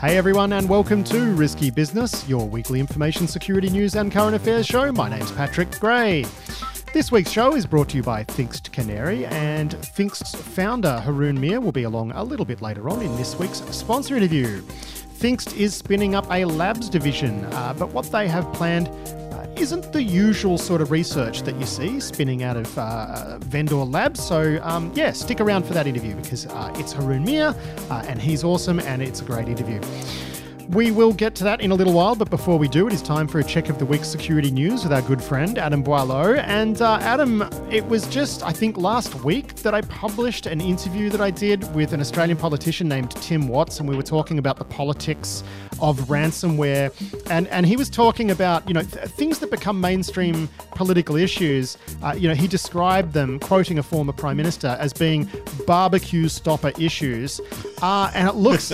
Hey everyone, and welcome to Risky Business, your weekly information security news and current affairs show. My name's Patrick Gray. This week's show is brought to you by Thinkst Canary, and Thinkst's founder Haroon Meer will be along a little bit later on in this week's sponsor interview. Thinkst is spinning up a labs division, but what they have planned isn't the usual sort of research that you see spinning out of vendor labs. So, stick around for that interview because it's Haroon Meer and he's awesome and it's a great interview. We will get to that in a little while, but before we do, it is time for a check of the week's security news with our good friend, Adam Boileau. And Adam, it was just, I think, last week that I published an interview that I did with an Australian politician named Tim Watts, and we were talking about the politics of ransomware. And he was talking about, things that become mainstream political issues. He described them, quoting a former Prime Minister, as being barbecue stopper issues. And it looks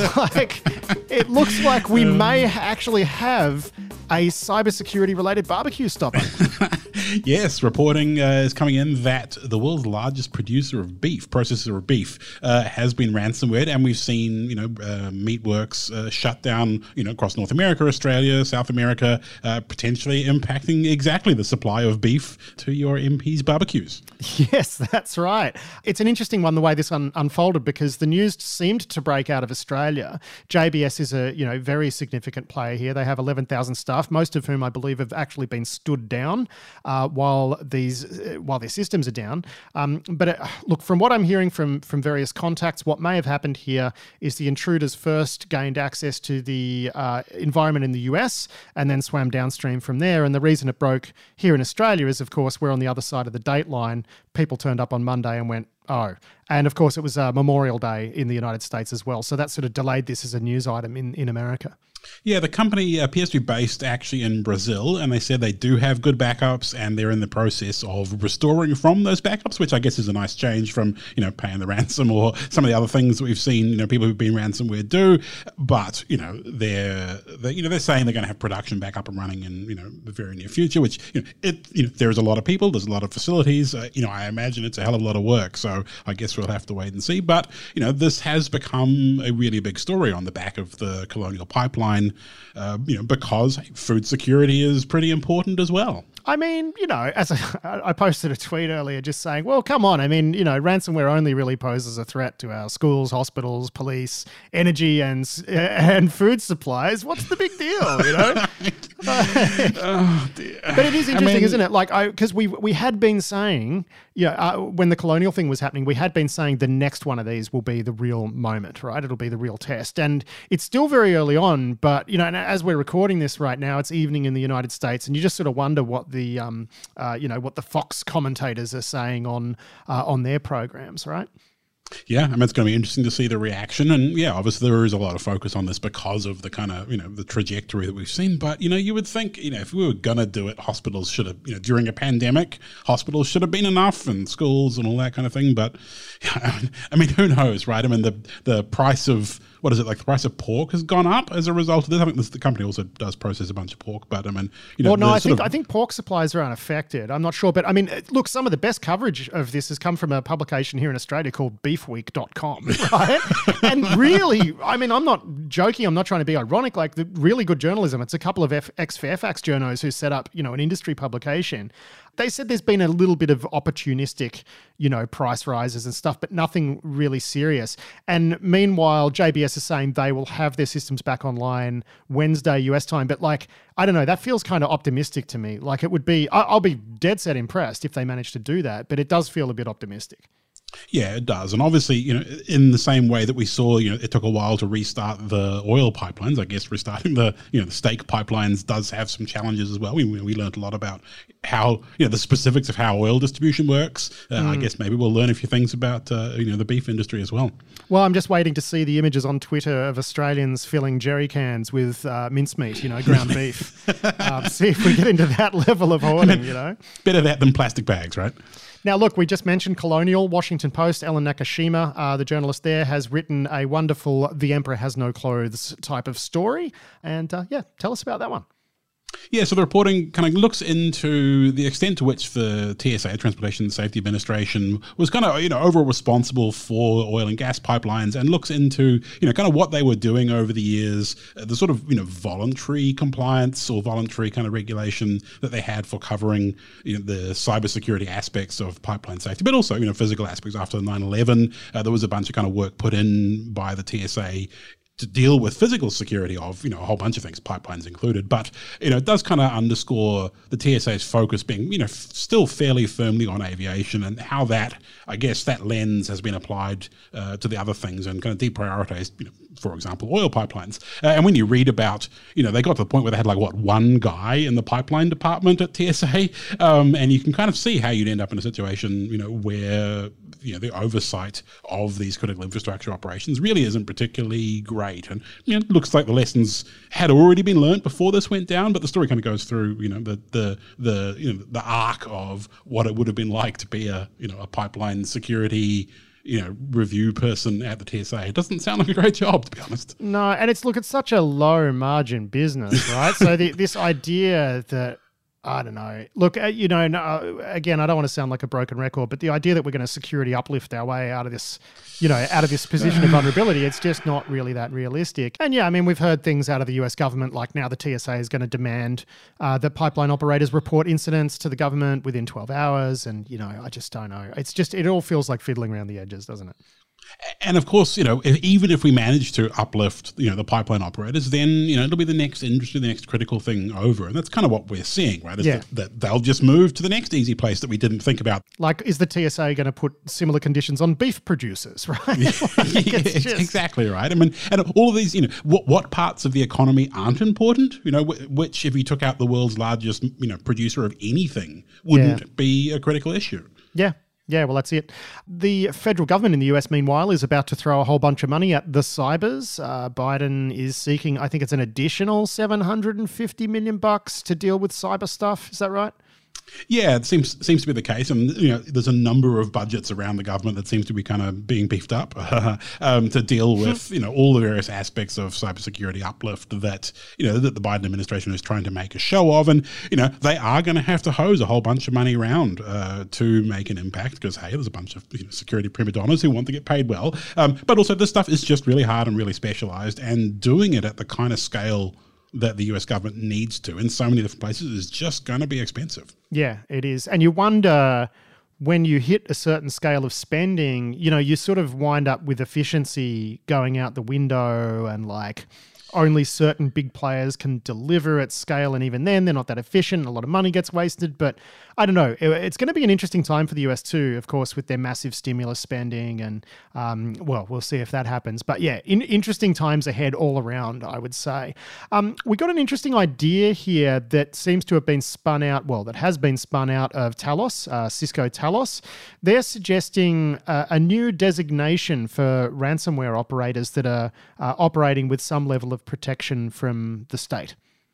like we may actually have a cybersecurity related barbecue stopper. Yes, reporting is coming in that the world's largest processor of beef, has been ransomware, and we've seen, Meatworks shut down, across North America, Australia, South America, potentially impacting exactly the supply of beef to your MP's barbecues. Yes, that's right. It's an interesting one, the way this unfolded, because the news seemed to break out of Australia. JBS is a, very significant player here. They have 11,000 staff, most of whom I believe have actually been stood down while their systems are down. Look, from what I'm hearing from various contacts, what may have happened here is the intruders first gained access to the environment in the US and then swam downstream from there. And the reason it broke here in Australia is, of course, we're on the other side of the date line. People turned up on Monday and went, oh. And of course, it was Memorial Day in the United States as well. So that sort of delayed this as a news item in America. Yeah, the company appears to be based actually in Brazil, and they said they do have good backups, and they're in the process of restoring from those backups, which I guess is a nice change from, paying the ransom or some of the other things that we've seen, people who've been ransomware do. But, they're saying they're going to have production back up and running in, the very near future, which, there's a lot of people, there's a lot of facilities. I imagine it's a hell of a lot of work, so I guess we'll have to wait and see. But, this has become a really big story on the back of the Colonial Pipeline. Because food security is pretty important as well. I mean, I posted a tweet earlier just saying, well, come on. I mean, ransomware only really poses a threat to our schools, hospitals, police, energy and food supplies. What's the big deal, Oh, dear. But it is interesting, isn't it? Because we had been saying, when the Colonial thing was happening, we had been saying the next one of these will be the real moment, right? It'll be the real test. And it's still very early on, but, and as we're recording this right now, it's evening in the United States, and you just sort of wonder what the Fox commentators are saying on their programs, right? Yeah, it's going to be interesting to see the reaction. And yeah, obviously there is a lot of focus on this because of the kind of, the trajectory that we've seen. But, you would think, if we were going to do it, hospitals should have, during a pandemic, hospitals should have been enough and schools and all that kind of thing. But, who knows, right? The price of, what is it, the price of pork has gone up as a result of this. I think the company also does process a bunch of pork, but I think pork supplies are unaffected. I'm not sure, but look, some of the best coverage of this has come from a publication here in Australia called beefweek.com, right? And really, I'm not joking. I'm not trying to be ironic. The really good journalism. It's a couple of ex-Fairfax journos who set up, an industry publication. They said there's been a little bit of opportunistic, price rises and stuff, but nothing really serious. And meanwhile, JBS is saying they will have their systems back online Wednesday US time. But I don't know, that feels kind of optimistic to me. It would be, I'll be dead set impressed if they manage to do that, but it does feel a bit optimistic. Yeah, it does. And obviously, in the same way that we saw, it took a while to restart the oil pipelines. I guess restarting the steak pipelines does have some challenges as well. We learned a lot about how, the specifics of how oil distribution works. I guess maybe we'll learn a few things about, the beef industry as well. Well, I'm just waiting to see the images on Twitter of Australians filling jerry cans with mincemeat, ground beef. See if we get into that level of hoarding, Better that than plastic bags, right? Now, look, we just mentioned Colonial, Washington Post. Ellen Nakashima, the journalist there, has written a wonderful The Emperor Has No Clothes type of story. And tell us about that one. Yeah, so the reporting kind of looks into the extent to which the TSA, Transportation Safety Administration, was kind of, overall responsible for oil and gas pipelines, and looks into, kind of what they were doing over the years, the sort of, voluntary compliance or voluntary kind of regulation that they had for covering, the cybersecurity aspects of pipeline safety, but also, physical aspects. After 9/11, there was a bunch of kind of work put in by the TSA to deal with physical security of, a whole bunch of things, pipelines included. But, it does kind of underscore the TSA's focus being, still fairly firmly on aviation, and how that, I guess, that lens has been applied to the other things and kind of deprioritized, for example, oil pipelines. And when you read about, they got to the point where they had one guy in the pipeline department at TSA, and you can kind of see how you'd end up in a situation, where, the oversight of these critical infrastructure operations really isn't particularly great. And, it looks like the lessons had already been learnt before this went down, but the story kind of goes through, the arc of what it would have been like to be a pipeline security review person at the TSA. It doesn't sound like a great job, to be honest. No, and it's such a low margin business, right? So this idea that, I don't know. Look, again, I don't want to sound like a broken record, but the idea that we're going to security uplift our way out of this, out of this position of vulnerability, it's just not really that realistic. And yeah, I mean, we've heard things out of the US government, like now the TSA is going to demand that pipeline operators report incidents to the government within 12 hours. And, I just don't know. It's just, it all feels like fiddling around the edges, doesn't it? And of course, even if we manage to uplift, the pipeline operators, then, it'll be the next industry, the next critical thing over. And that's kind of what we're seeing, right? Yeah. That they'll just move to the next easy place that we didn't think about. Like, is the TSA going to put similar conditions on beef producers, right? Exactly right. I mean, and all of these, what parts of the economy aren't important, which if you took out the world's largest, producer of anything, wouldn't be a critical issue. Yeah. Yeah, well, that's it. The federal government in the US, meanwhile, is about to throw a whole bunch of money at the cybers. Biden is seeking, I think it's an additional $750 million to deal with cyber stuff. Is that right? Yeah, it seems to be the case, and there's a number of budgets around the government that seems to be kind of being beefed up to deal with all the various aspects of cybersecurity uplift that that the Biden administration is trying to make a show of, and they are going to have to hose a whole bunch of money around to make an impact, because hey, there's a bunch of security prima donnas who want to get paid well, but also this stuff is just really hard and really specialized, and doing it at the kind of scale that the US government needs to in so many different places is just going to be expensive. Yeah, it is. And you wonder, when you hit a certain scale of spending, you sort of wind up with efficiency going out the window, and only certain big players can deliver at scale, and even then they're not that efficient. A lot of money gets wasted, but I don't know. It's going to be an interesting time for the US too, of course, with their massive stimulus spending, and we'll see if that happens. But yeah, interesting times ahead all around, I would say. We got an interesting idea here that seems to have been spun out, that has been spun out of Talos, Cisco Talos. They're suggesting a new designation for ransomware operators that are operating with some level of protection from the state.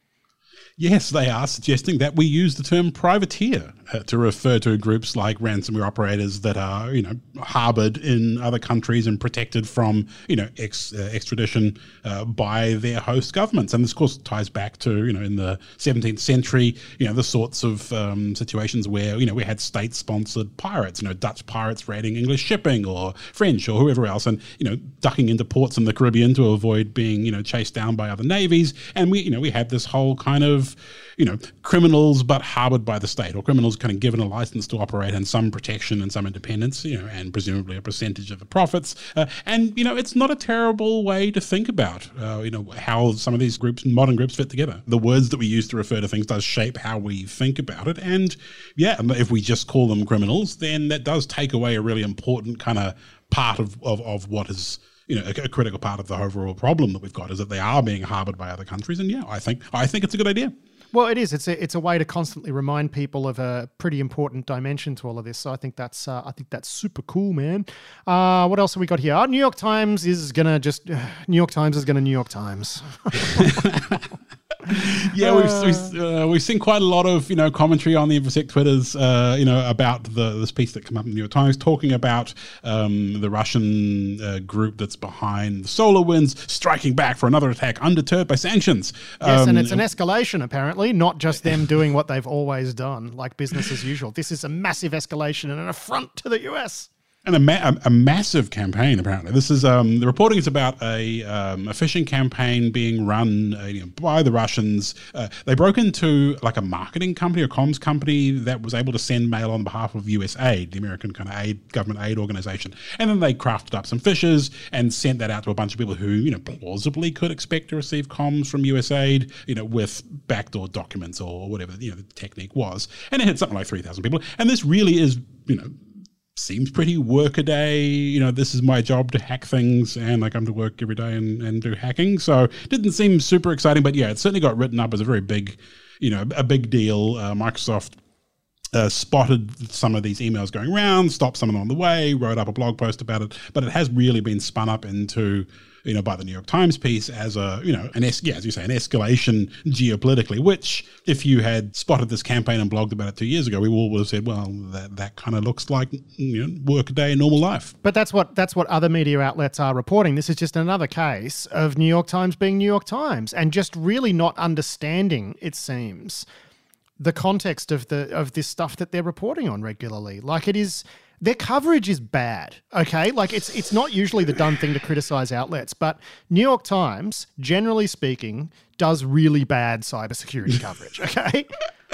Yes, they are suggesting that we use the term privateer to refer to groups like ransomware operators that are, harbored in other countries and protected from, extradition by their host governments. And this, of course, ties back to, in the 17th century, the sorts of situations where, we had state-sponsored pirates, Dutch pirates raiding English shipping or French or whoever else, and, ducking into ports in the Caribbean to avoid being, chased down by other navies. And we had this whole kind of, criminals but harbored by the state, or criminals kind of given a license to operate and some protection and some independence, and presumably a percentage of the profits. And it's not a terrible way to think about, how some of these groups, modern groups, fit together. The words that we use to refer to things does shape how we think about it. And yeah, if we just call them criminals, then that does take away a really important kind of part of what is, a critical part of the overall problem that we've got, is that they are being harbored by other countries. And yeah, I think it's a good idea. Well, it is. It's a way to constantly remind people of a pretty important dimension to all of this. So I think that's super cool, man. What else have we got here? New York Times is gonna New York Times. we've seen quite a lot of commentary on the InfoSec Twitters about this piece that came up in the New York Times talking about the Russian group that's behind the SolarWinds striking back for another attack undeterred by sanctions. Yes, and it's an escalation apparently, not just them doing what they've always done, like business as usual. This is a massive escalation and an affront to the US. And a massive campaign, apparently. This is the reporting is about a phishing campaign being run by the Russians. They broke into like a marketing company or comms company that was able to send mail on behalf of USAID, the American kind of government aid organization. And then they crafted up some phishers and sent that out to a bunch of people who plausibly could expect to receive comms from USAID, with backdoor documents or whatever the technique was. And it hit something like 3,000 people. And this really is seems pretty workaday. This is my job to hack things, and I come to work every day and do hacking. So it didn't seem super exciting, but yeah, it certainly got written up as a very big, a big deal. Microsoft spotted some of these emails going around, stopped some of them on the way, wrote up a blog post about it, but it has really been spun up into by the New York Times piece as a, as you say, an escalation geopolitically, which if you had spotted this campaign and blogged about it 2 years ago, we all would have said, well, that kind of looks like, work a day in normal life. But that's what other media outlets are reporting. This is just another case of New York Times being New York Times and just really not understanding, it seems, the context of this stuff that they're reporting on regularly. Like their coverage is bad, okay? Like it's not usually the done thing to criticize outlets, but New York Times, generally speaking, does really bad cybersecurity coverage, okay?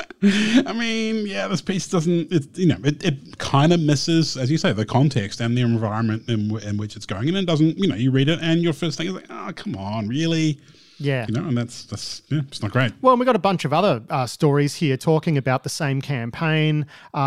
I mean, yeah, this piece doesn't, it kind of misses, as you say, the context and the environment in which it's going in, and doesn't, you read it and your first thing is like, oh, come on, really? Yeah. And that's it's not great. Well, we've got a bunch of other stories here talking about the same campaign.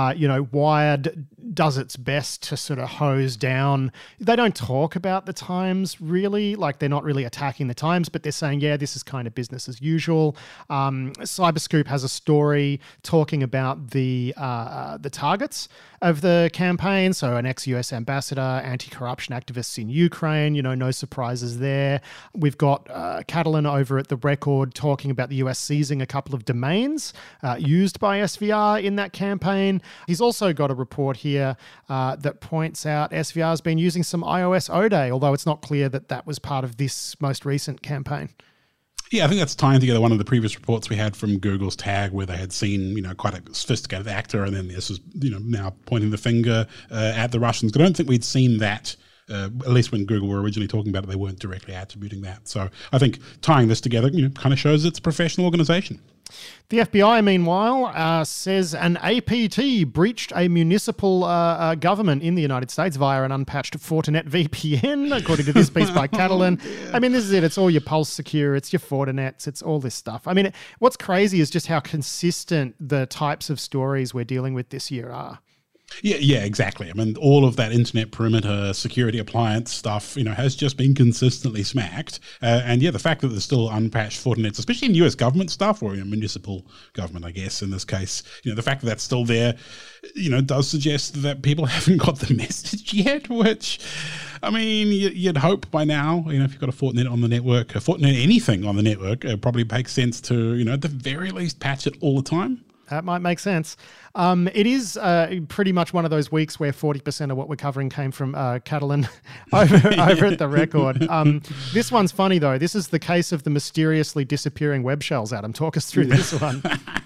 Wired does its best to sort of hose down. They don't talk about the Times really, like they're not really attacking the Times, but they're saying, yeah, this is kind of business as usual. Cyberscoop has a story talking about the targets of the campaign. So an ex-US ambassador, anti-corruption activists in Ukraine, no surprises there. We've got Catalan over at The Record talking about the US seizing a couple of domains used by SVR in that campaign. He's also got a report here that points out SVR's been using some iOS O-Day, although it's not clear that was part of this most recent campaign. Yeah, I think that's tying together one of the previous reports we had from Google's Tag, where they had seen, quite a sophisticated actor, and then this was, now pointing the finger at the Russians. But I don't think we'd seen that, at least when Google were originally talking about it, they weren't directly attributing that. So I think tying this together, kind of shows it's a professional organization. The FBI, meanwhile, says an APT breached a municipal government in the United States via an unpatched Fortinet VPN, according to this piece by Catalan. I mean, this is it. It's all your Pulse Secure, it's your Fortinets, it's all this stuff. I mean, what's crazy is just how consistent the types of stories we're dealing with this year are. Yeah, exactly. I mean, all of that internet perimeter security appliance stuff, has just been consistently smacked. And yeah, the fact that there's still unpatched Fortinets, especially in US government stuff or municipal government, I guess, in this case, the fact that that's still there, does suggest that people haven't got the message yet, which, I mean, you'd hope by now, if you've got a Fortinet on the network, a Fortinet anything on the network, it probably makes sense to, at the very least patch it all the time. That might make sense. It is pretty much one of those weeks where 40% of what we're covering came from Catalan over at The Record. This one's funny, though. This is the case of the mysteriously disappearing web shells, Adam. Talk us through this one.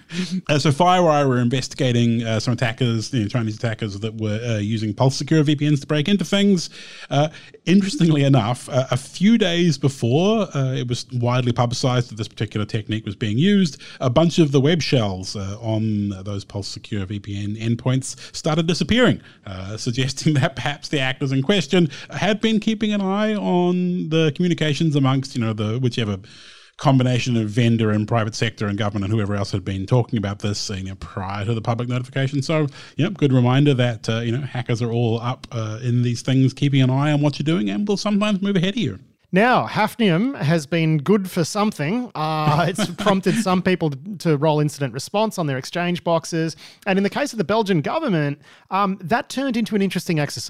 So FireEye were investigating some attackers, Chinese attackers that were using Pulse Secure VPNs to break into things. Interestingly enough, a few days before it was widely publicized that this particular technique was being used, a bunch of the web shells on those Pulse Secure VPN endpoints started disappearing, suggesting that perhaps the actors in question had been keeping an eye on the communications amongst, the whichever combination of vendor and private sector and government and whoever else had been talking about this, prior to the public notification. So, good reminder that, hackers are all up in these things, keeping an eye on what you're doing, and will sometimes move ahead of you. Now, Hafnium has been good for something. It's prompted some people to roll incident response on their Exchange boxes. And in the case of the Belgian government, that turned into an interesting exercise.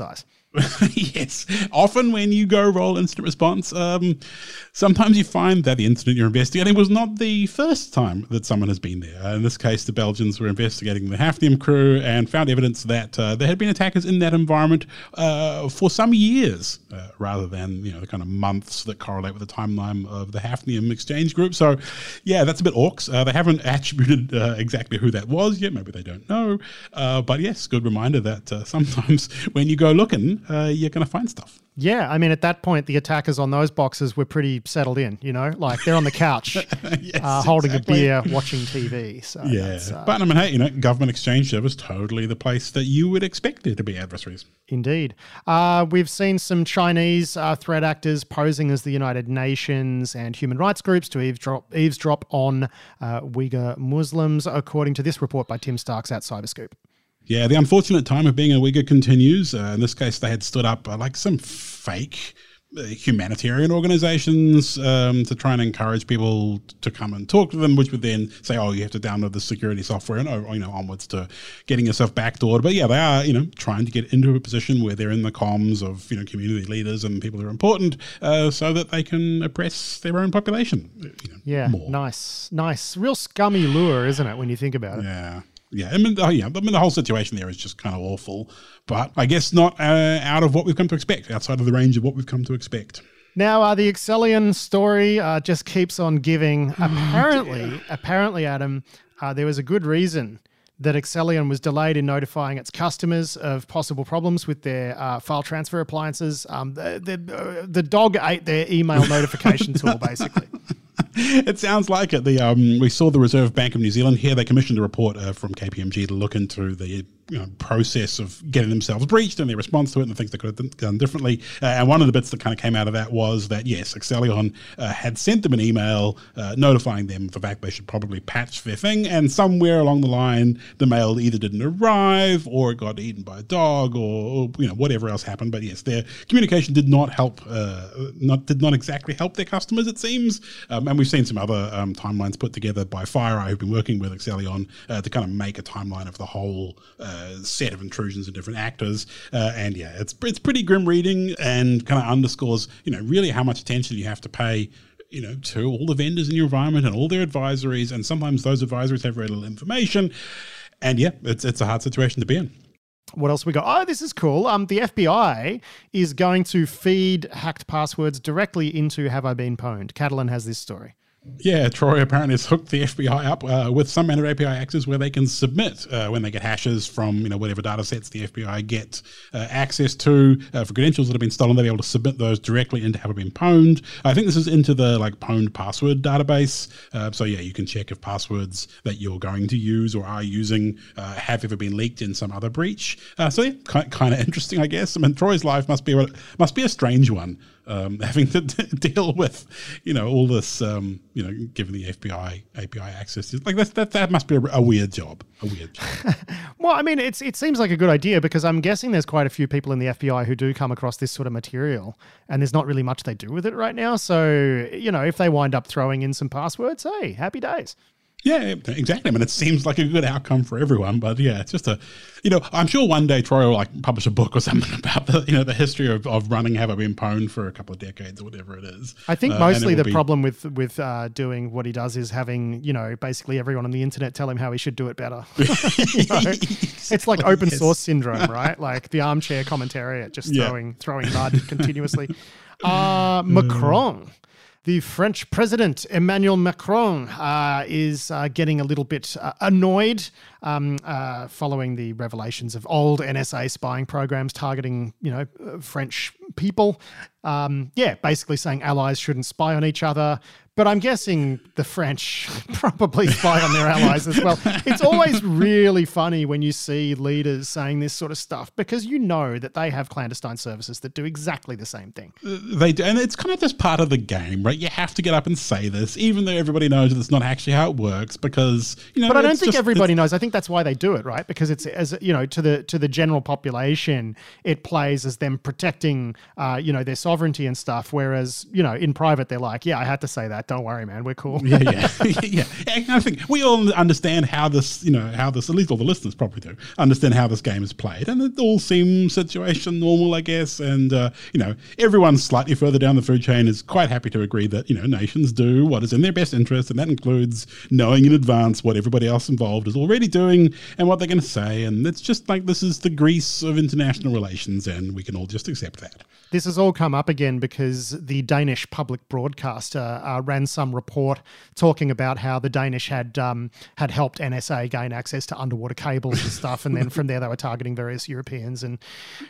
Yes. Often when you go roll incident response, sometimes you find that the incident you're investigating was not the first time that someone has been there. In this case, the Belgians were investigating the Hafnium crew and found evidence that there had been attackers in that environment for some years, rather than the kind of months that correlate with the timeline of the Hafnium exchange group. So, yeah, that's a bit orcs. They haven't attributed exactly who that was yet. Maybe they don't know. But yes, good reminder that sometimes when you go looking, you're going to find stuff. Yeah, I mean, at that point, the attackers on those boxes were pretty settled in, like they're on the couch, yes, holding a beer, watching TV. So yeah, but I mean, hey, government exchange service, totally the place that you would expect there to be adversaries. Indeed. We've seen some Chinese threat actors posing as the United Nations and human rights groups to eavesdrop on Uyghur Muslims, according to this report by Tim Starks at Cyberscoop. Yeah, the unfortunate time of being a Uyghur continues. In this case, they had stood up like some fake humanitarian organizations to try and encourage people to come and talk to them, which would then say, oh, you have to download the security software and onwards to getting yourself backdoored. But yeah, they are trying to get into a position where they're in the comms of community leaders and people who are important, so that they can oppress their own population. More. Nice, real scummy lure, isn't it, when you think about it? Yeah. Yeah, I mean, the whole situation there is just kind of awful, but I guess not out of what we've come to expect, outside of the range of what we've come to expect. Now, the Excellion story just keeps on giving. Apparently, Adam, there was a good reason that Excellion was delayed in notifying its customers of possible problems with their file transfer appliances. The dog ate their email notification tool, basically. It sounds like it. We saw the Reserve Bank of New Zealand here. They commissioned a report from KPMG to look into the process of getting themselves breached and their response to it and the things they could have done differently. And one of the bits that kind of came out of that was that, yes, Excellion had sent them an email notifying them of the fact they should probably patch their thing. And somewhere along the line, the mail either didn't arrive or it got eaten by a dog or whatever else happened. But yes, their communication did not help, did not exactly help their customers, it seems. And we've seen some other timelines put together by FireEye, who've been working with Excellion to kind of make a timeline of the whole set of intrusions and different actors. And yeah, it's pretty grim reading and kind of underscores, really how much attention you have to pay to all the vendors in your environment and all their advisories. And sometimes those advisories have very little information. And yeah, it's a hard situation to be in. What else we got? Oh, this is cool. The FBI is going to feed hacked passwords directly into Have I Been Pwned. Catalan has this story. Yeah, Troy apparently has hooked the FBI up with some manner of API access where they can submit when they get hashes from whatever data sets the FBI get access to for credentials that have been stolen. They'll be able to submit those directly into Have I Been Pwned. I think this is into the pwned password database. So yeah, you can check if passwords that you're going to use or are using have ever been leaked in some other breach. So yeah, kind of interesting, I guess. I mean, Troy's life must be a strange one. Having to deal with, all this, given the FBI API access, that must be a weird job. Well, I mean, it seems like a good idea because I'm guessing there's quite a few people in the FBI who do come across this sort of material, and there's not really much they do with it right now. So, if they wind up throwing in some passwords, hey, happy days. Yeah, exactly. I mean, it seems like a good outcome for everyone, but yeah, it's just I'm sure one day Troy will publish a book or something about the history of running Have I Been Pwned for a couple of decades or whatever it is. I think mostly the problem with doing what he does is having, basically everyone on the internet tell him how he should do it better. It's like open source syndrome, right? Like the armchair commentariat, just throwing mud continuously. Macron. The French president, Emmanuel Macron, is getting a little bit annoyed following the revelations of old NSA spying programs targeting, French people. Basically saying allies shouldn't spy on each other. But I'm guessing the French probably spy on their allies as well. It's always really funny when you see leaders saying this sort of stuff because that they have clandestine services that do exactly the same thing. They do, and it's kind of just part of the game, right? You have to get up and say this, even though everybody knows that's not actually how it works because, But I don't think everybody knows. I think that's why they do it, right? Because it's, to the general population, it plays as them protecting, their sovereignty and stuff. Whereas, in private, they're like, yeah, I had to say that. Don't worry, man. We're cool. Yeah. I think we all understand how this, at least all the listeners probably do, understand how this game is played. And it all seems situation normal, I guess. And, everyone slightly further down the food chain is quite happy to agree that, nations do what is in their best interest. And that includes knowing in advance what everybody else involved is already doing and what they're going to say. And it's just like this is the grease of international relations, and we can all just accept that. This has all come up again because the Danish public broadcaster ran some report talking about how the Danish had helped NSA gain access to underwater cables and stuff, and then from there they were targeting various Europeans. And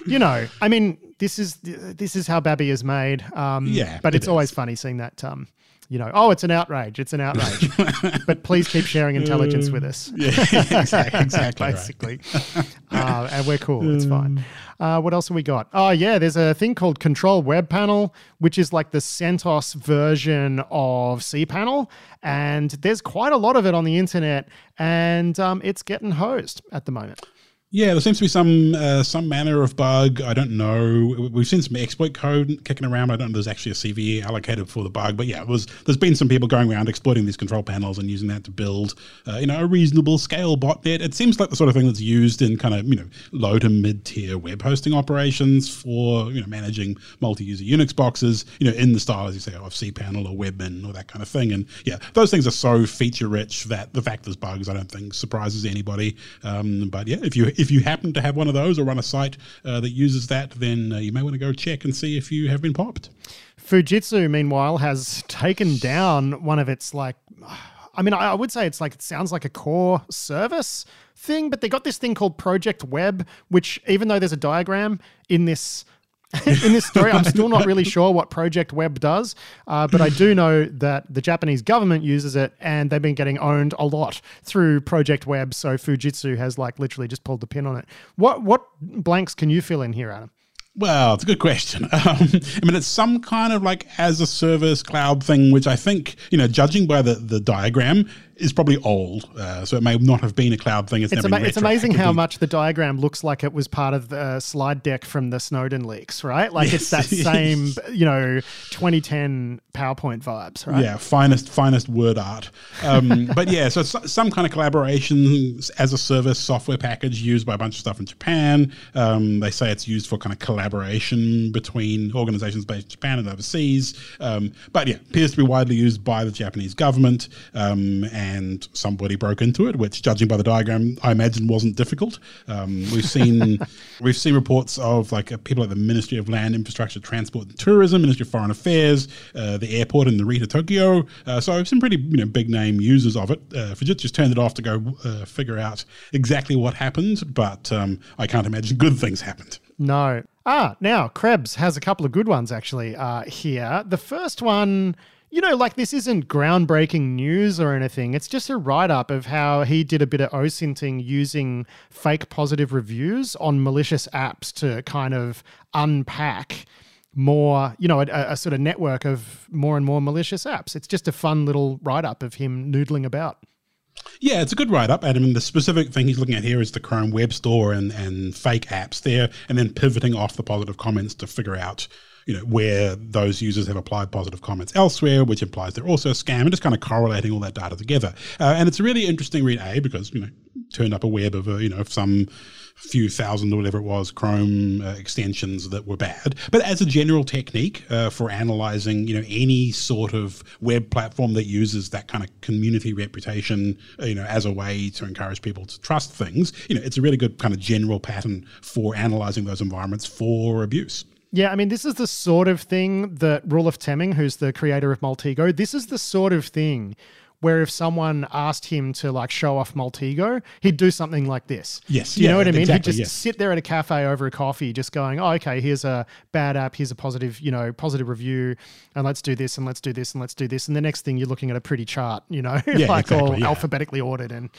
this is how Babby is made. But it's always funny seeing that. It's an outrage. It's an outrage. But please keep sharing intelligence with us. Yeah, exactly. Basically. And we're cool. It's fine. What else have we got? Oh, yeah, there's a thing called Control Web Panel, which is like the CentOS version of cPanel. And there's quite a lot of it on the internet, and it's getting hosed at the moment. Yeah, there seems to be some manner of bug. I don't know. We've seen some exploit code kicking around. I don't know if there's actually a CVE allocated for the bug. But yeah, there's been some people going around exploiting these control panels and using that to build a reasonable scale botnet. It seems like the sort of thing that's used in kind of low to mid-tier web hosting operations for managing multi-user Unix boxes, in the style, as you say, of cPanel or Webmin or that kind of thing. And yeah, those things are so feature-rich that the fact there's bugs, I don't think surprises anybody. But yeah, if you happen to have one of those or run a site that uses that, then you may want to go check and see if you have been popped. Fujitsu, meanwhile, has taken down one of its I would say it sounds like a core service thing, but they got this thing called Project Web, which even though there's a diagram in this story, I'm still not really sure what Project Web does, but I do know that the Japanese government uses it, and they've been getting owned a lot through Project Web. So Fujitsu has literally just pulled the pin on it. What blanks can you fill in here, Adam? Well, it's a good question. It's some kind of as a service cloud thing, which I think, judging by the diagram, is probably old. So it may not have been a cloud thing. It's amazing how much the diagram looks like it was part of the slide deck from the Snowden leaks, right? Yes. It's that same, 2010 PowerPoint vibes, right? Yeah, finest word art. But yeah, so it's some kind of collaboration as a service software package used by a bunch of stuff in Japan. They say it's used for kind of collaboration between organizations based in Japan and overseas. But yeah, appears to be widely used by the Japanese government. And somebody broke into it, which, judging by the diagram, I imagine wasn't difficult. We've seen reports of people at the Ministry of Land, Infrastructure, Transport and Tourism, Ministry of Foreign Affairs, the airport in Narita, Tokyo. So some pretty big name users of it. Fujitsu's turned it off to go figure out exactly what happened, but I can't imagine good things happened. No. Now Krebs has a couple of good ones actually here. The first one, this isn't groundbreaking news or anything. It's just a write-up of how he did a bit of OSINTing using fake positive reviews on malicious apps to kind of unpack more, a sort of network of more and more malicious apps. It's just a fun little write-up of him noodling about. Yeah, it's a good write-up, Adam. The specific thing he's looking at here is the Chrome Web Store and fake apps there, and then pivoting off the positive comments to figure out where those users have applied positive comments elsewhere, which implies they're also a scam, and just kind of correlating all that data together. And it's a really interesting read, because, turned up a web of some few thousand or whatever it was, Chrome extensions that were bad. But as a general technique for analyzing, any sort of web platform that uses that kind of community reputation, as a way to encourage people to trust things, it's a really good kind of general pattern for analyzing those environments for abuse. Yeah, this is the sort of thing that Roelof Temming, who's the creator of Maltego, this is the sort of thing where if someone asked him to show off Maltego, he'd do something like this. Yes. Do you know what I mean? Exactly, he'd just sit there at a cafe over a coffee just going, oh, okay, here's a bad app, here's a positive review, and let's do this and let's do this and let's do this. And the next thing you're looking at a pretty chart, alphabetically ordered and,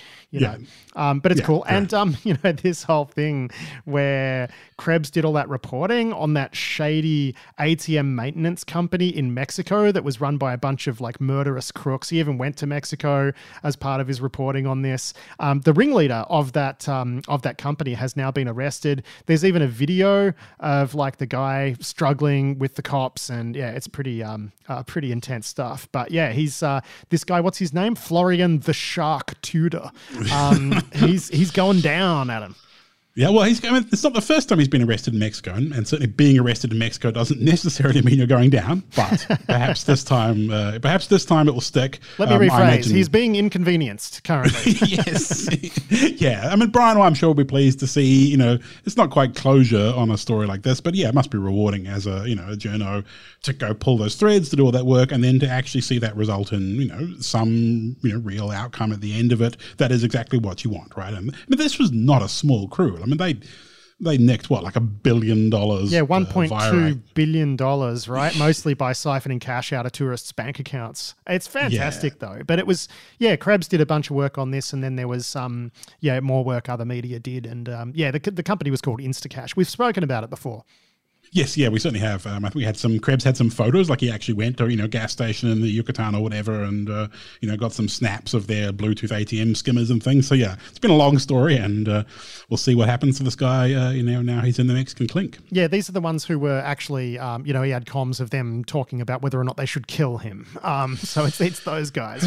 but it's cool. Right. And, this whole thing where Krebs did all that reporting on that shady ATM maintenance company in Mexico that was run by a bunch of murderous crooks. He even went to Mexico as part of his reporting on this. The ringleader of that company has now been arrested. There's even a video of like the guy struggling with the cops, and yeah, it's pretty intense stuff. But yeah, he's this guy. What's his name? Florian the Shark Tudor. He's going down at him. Yeah, well, it's not the first time he's been arrested in Mexico, and certainly being arrested in Mexico doesn't necessarily mean you're going down. But perhaps this time it will stick. Let me rephrase: he's being inconvenienced currently. Yes, yeah. I mean, Brian, I'm sure will be pleased to see. It's not quite closure on a story like this, but yeah, it must be rewarding as a journo to go pull those threads, to do all that work, and then to actually see that result in some real outcome at the end of it. That is exactly what you want, right? And I mean, this was not a small crew. I mean, they nicked like $1 billion. Yeah, $1.2 billion, right? Mostly by siphoning cash out of tourists' bank accounts. It's fantastic though. But it was, Krebs did a bunch of work on this, and then there was more work other media did, and the company was called Instacash. We've spoken about it before. Yes, yeah, we certainly have. I think Krebs had some photos, like he actually went to a gas station in the Yucatan or whatever, and got some snaps of their Bluetooth ATM skimmers and things. So yeah, it's been a long story, and we'll see what happens to this guy. Now he's in the Mexican clink. Yeah, these are the ones who were actually, he had comms of them talking about whether or not they should kill him. So it's those guys,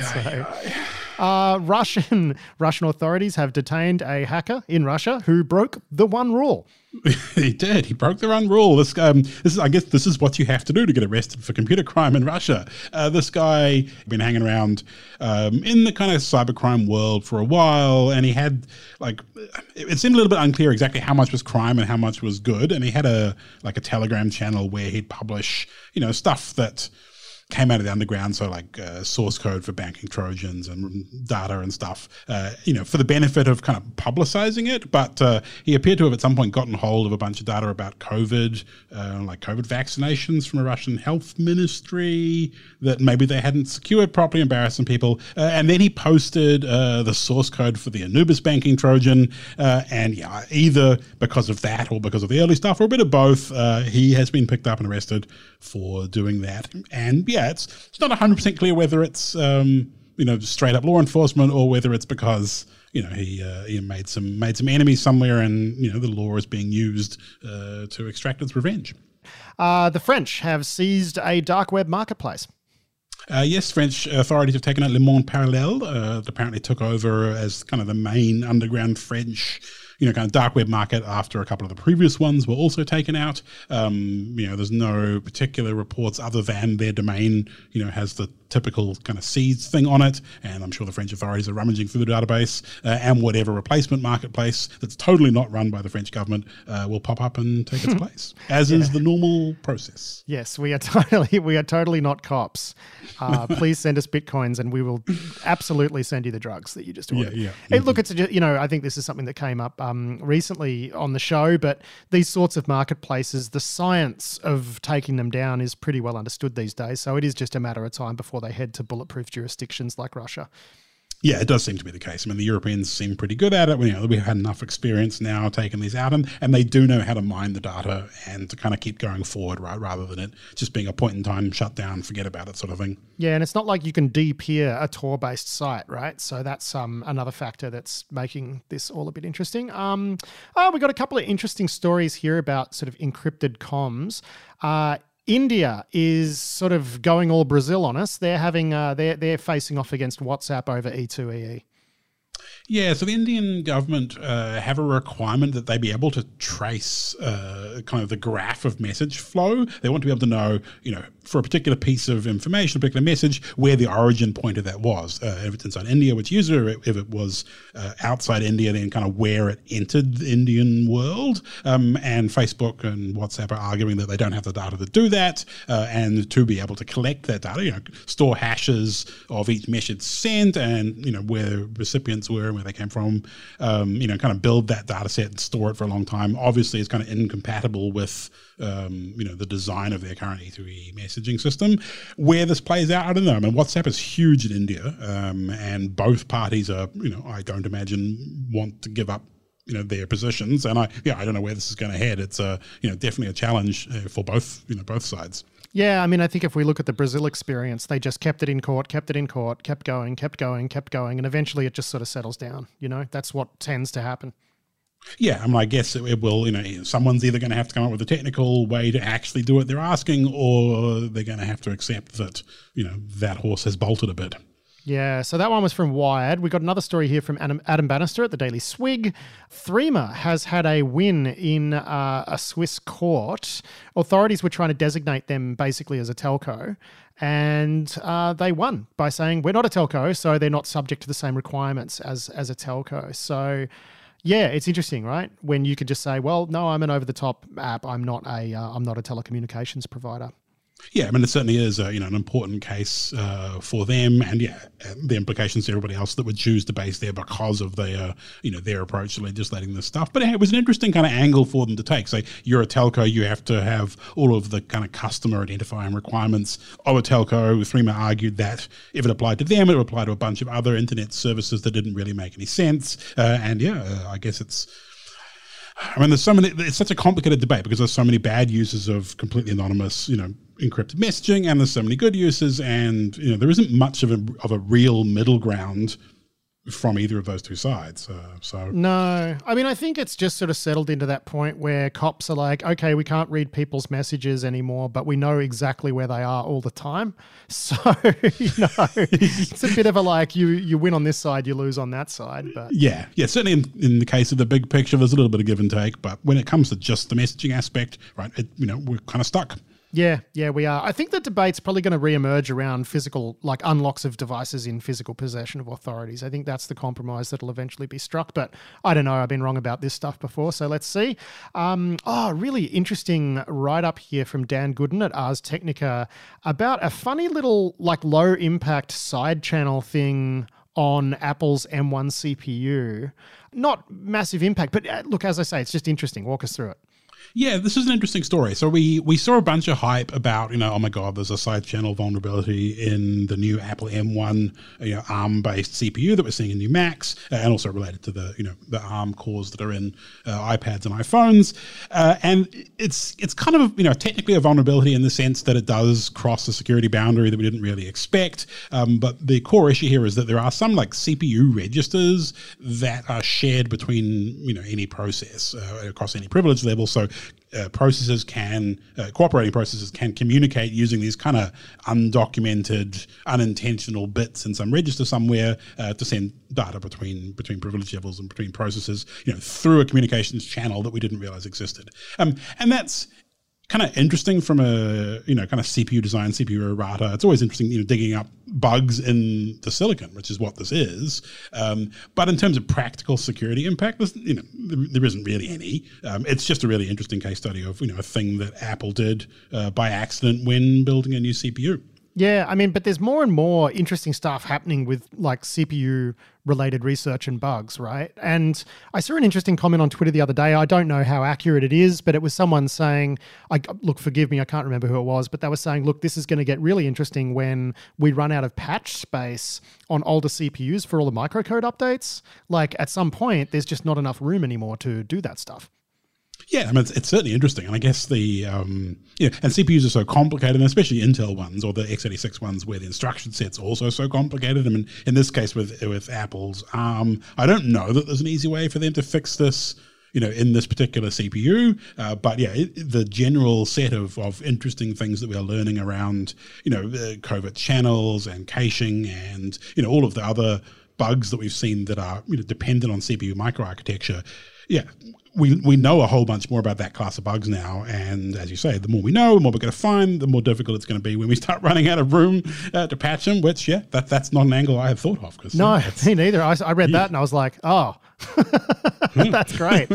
right? Russian authorities have detained a hacker in Russia who broke the one rule. He did. He broke the one rule. This is what you have to do to get arrested for computer crime in Russia. This guy been hanging around in the kind of cybercrime world for a while, and he had it seemed a little bit unclear exactly how much was crime and how much was good. And he had a Telegram channel where he'd publish stuff that came out of the underground, so source code for banking Trojans and data and stuff, for the benefit of kind of publicizing it. But he appeared to have at some point gotten hold of a bunch of data about COVID, COVID vaccinations from a Russian health ministry that maybe they hadn't secured properly, embarrassing people. And then he posted the source code for the Anubis banking Trojan. Either because of that or because of the early stuff or a bit of both, he has been picked up and arrested for doing that. And it's not 100% clear whether it's straight up law enforcement or whether it's because he made some enemies somewhere, and the law is being used to extract its revenge. The French have seized a dark web marketplace. Yes, French authorities have taken out Le Monde Parallel. It apparently took over as kind of the main underground French kind of dark web market after a couple of the previous ones were also taken out. There's no particular reports other than their domain, has the typical kind of seeds thing on it, and I'm sure the French authorities are rummaging through the database, and whatever replacement marketplace that's totally not run by the French government will pop up and take its place, as is the normal process. Yes, we are totally not cops. Please send us bitcoins, and we will absolutely send you the drugs that you just ordered. Yeah. Hey, look, it's I think this is something that came up recently on the show, but these sorts of marketplaces, the science of taking them down is pretty well understood these days. So it is just a matter of time before they head to bulletproof jurisdictions like Russia. Yeah, it does seem to be the case. I mean, the Europeans seem pretty good at it. We've had enough experience now taking these out, and they do know how to mine the data and to kind of keep going forward, right, rather than it just being a point in time, shut down, forget about it sort of thing. Yeah, and it's not like you can de-peer a Tor-based site, right? So that's another factor that's making this all a bit interesting. We've got a couple of interesting stories here about sort of encrypted comms. India is sort of going all Brazil on us. They're having they're facing off against WhatsApp over E2EE. Yeah, so the Indian government have a requirement that they be able to trace kind of the graph of message flow. They want to be able to know, for a particular piece of information, a particular message, where the origin point of that was. If it's inside India, which user, if it was outside India, then kind of where it entered the Indian world. And Facebook and WhatsApp are arguing that they don't have the data to do that, and to be able to collect that data, store hashes of each message sent and, where recipients were and where they came from, kind of build that data set and store it for a long time. Obviously, it's kind of incompatible with, the design of their current E2E messaging system. Where this plays out, I don't know. I mean, WhatsApp is huge in India, and both parties are, I don't imagine, want to give up their positions. And I don't know where this is going to head. It's definitely a challenge for both sides. Yeah, I mean, I think if we look at the Brazil experience, they just kept it in court, kept going, and eventually it just sort of settles down. That's what tends to happen. Yeah, I mean, I guess it will, someone's either going to have to come up with a technical way to actually do what they're asking, or they're going to have to accept that, that horse has bolted a bit. Yeah, so that one was from Wired. We got another story here from Adam Bannister at the Daily Swig. Threema has had a win in a Swiss court. Authorities were trying to designate them basically as a telco, and they won by saying, we're not a telco, so they're not subject to the same requirements as a telco. So yeah, it's interesting, right? When you could just say, well, no, I'm an over-the-top app. I'm not a telecommunications provider. Yeah, I mean, it certainly is an important case for them, and the implications to everybody else that would choose to base there because of their their approach to legislating this stuff. But it was an interesting kind of angle for them to take. Say you're a telco, you have to have all of the kind of customer identifying requirements of a telco. Threema argued that if it applied to them, it would apply to a bunch of other internet services that didn't really make any sense. I guess it's. I mean, it's such a complicated debate because there's so many bad uses of completely anonymous, encrypted messaging, and there's so many good uses, and, there isn't much of a real middle ground from either of those two sides. No, I mean, I think it's just sort of settled into that point where cops are like, okay, we can't read people's messages anymore, but we know exactly where they are all the time. So, it's a bit of a like you win on this side, you lose on that side. But yeah, certainly in the case of the big picture, there's a little bit of give and take, but when it comes to just the messaging aspect, right, we're kind of stuck. Yeah, we are. I think the debate's probably going to re-emerge around physical, like unlocks of devices in physical possession of authorities. I think that's the compromise that'll eventually be struck, but I don't know. I've been wrong about this stuff before, so let's see. Really interesting write-up here from Dan Gooden at Ars Technica about a funny little, like, low-impact side channel thing on Apple's M1 CPU. Not massive impact, but look, as I say, it's just interesting. Walk us through it. Yeah, this is an interesting story. So we saw a bunch of hype about, oh my God, there's a side channel vulnerability in the new Apple M1, ARM-based CPU that we're seeing in new Macs, and also related to the ARM cores that are in iPads and iPhones. And it's kind of, technically a vulnerability in the sense that it does cross the security boundary that we didn't really expect. But the core issue here is that there are some like CPU registers that are shared between, any process across any privilege level. So cooperating processes can communicate using these kind of undocumented, unintentional bits in some register somewhere to send data between privilege levels and between processes, through a communications channel that we didn't realize existed. And that's kind of interesting from a, kind of CPU design, CPU errata. It's always interesting, digging up bugs in the silicon, which is what this is. But in terms of practical security impact, there isn't really any. It's just a really interesting case study of, a thing that Apple did by accident when building a new CPU. Yeah, I mean, but there's more and more interesting stuff happening with like CPU-related research and bugs, right? And I saw an interesting comment on Twitter the other day. I don't know how accurate it is, but it was someone saying, look, forgive me, I can't remember who it was, but they were saying, look, this is going to get really interesting when we run out of patch space on older CPUs for all the microcode updates. Like at some point, there's just not enough room anymore to do that stuff. Yeah, I mean, it's certainly interesting. And I guess and CPUs are so complicated, and especially Intel ones or the x86 ones where the instruction set's also so complicated. I mean, in this case with Apple's ARM, I don't know that there's an easy way for them to fix this, in this particular CPU. But yeah, the general set of interesting things that we are learning around, covert channels and caching and, all of the other bugs that we've seen that are, dependent on CPU microarchitecture. Yeah. We know a whole bunch more about that class of bugs now, and as you say, the more we know, the more we're going to find, the more difficult it's going to be when we start running out of room to patch them, which, that's not an angle I had thought of. No, me neither. I read that and I was like, oh, that's great.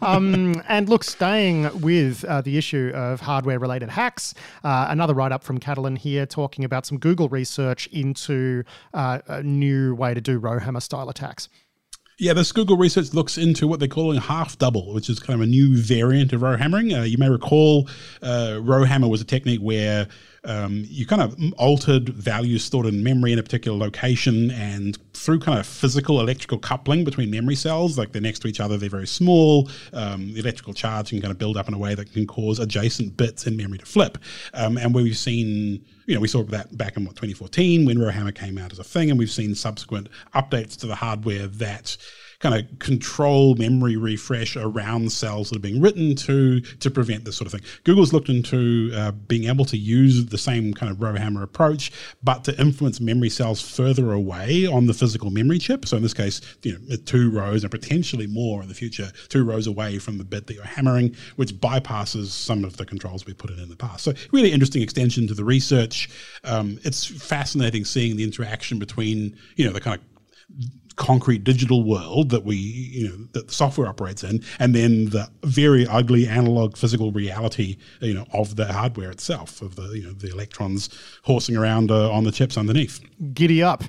And look, staying with the issue of hardware-related hacks, another write-up from Catalan here talking about some Google research into a new way to do Rowhammer-style attacks. Yeah, this Google research looks into what they're calling half double, which is kind of a new variant of row hammering. You may recall row hammer was a technique where you kind of altered values stored in memory in a particular location and through kind of physical electrical coupling between memory cells, like they're next to each other, they're very small. The electrical charge can kind of build up in a way that can cause adjacent bits in memory to flip. And we've seen, we saw that back in 2014 when Rowhammer came out as a thing, and we've seen subsequent updates to the hardware that kind of control memory refresh around cells that are being written to prevent this sort of thing. Google's looked into being able to use the same kind of Rowhammer approach, but to influence memory cells further away on the physical memory chip. So in this case, 2 rows and potentially more in the future, 2 rows away from the bit that you're hammering, which bypasses some of the controls we put in the past. So really interesting extension to the research. It's fascinating seeing the interaction between, the kind of concrete digital world that that the software operates in, and then the very ugly analog physical reality, of the hardware itself, of the electrons horsing around on the chips underneath. Giddy up.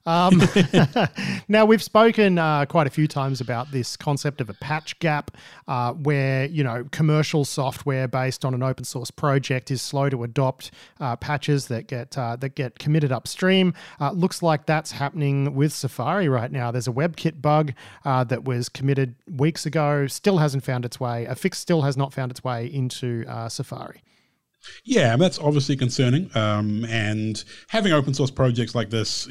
Now, we've spoken quite a few times about this concept of a patch gap, where commercial software based on an open source project is slow to adopt patches that get committed upstream. Looks like that's happening with Safari right now. There's a WebKit bug that was committed weeks ago, still hasn't found its way. A fix still has not found its way into Safari. Yeah, that's obviously concerning. And having open source projects like this,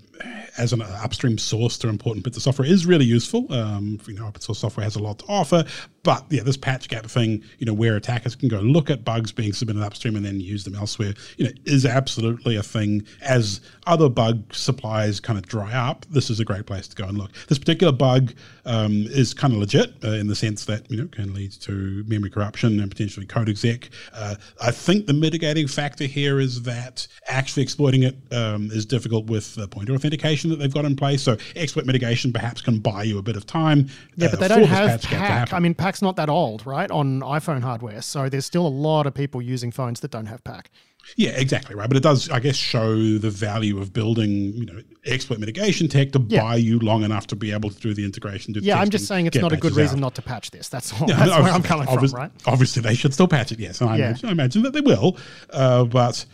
as an upstream source to important bits of software is really useful. Open source software has a lot to offer, but yeah, this patch gap thing, where attackers can go look at bugs being submitted upstream and then use them elsewhere, is absolutely a thing. As other bug supplies kind of dry up, this is a great place to go and look. This particular bug is kind of legit in the sense that, can lead to memory corruption and potentially code exec. I think the mitigating factor here is that actually exploiting it is difficult with the pointer authentication that they've got in place. So exploit mitigation perhaps can buy you a bit of time. Yeah, but they don't have PAC. I mean, PAC's not that old, right, on iPhone hardware. So there's still a lot of people using phones that don't have PAC. Yeah, exactly right. But it does, I guess, show the value of building, exploit mitigation tech to buy you long enough to be able to do the integration. I'm just saying it's not a good reason not to patch this. That's all. That's where I'm coming from, right? Obviously, they should still patch it, yes. And I imagine that they will. But,